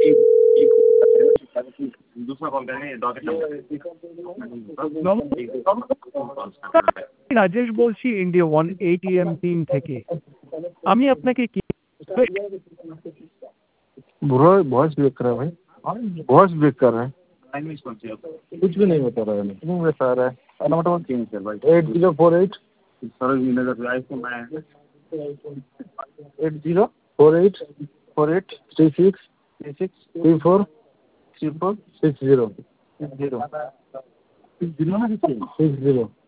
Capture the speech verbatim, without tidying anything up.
दूसरा कॉल करेंगे डॉक्टर রাজেশ বলছি ইন্ডিয়া ওয়ান এটিএম টিম থেকে। আমি আপনাকে কি ब्रो वॉइस ब्रेक कर रहा है भाई, वॉइस ब्रेक कर रहा है, लैंग्वेज कौन सी है आपको? कुछ भी नहीं बता रहा है, नहीं बता रहा है। नंबर चेंज कर भाई eight zero four eight Saroj Nagar से आईफोन आया है eight zero four eight four eight three six three six three four three four six zero six zero जिन्होंने सिक्स जीरो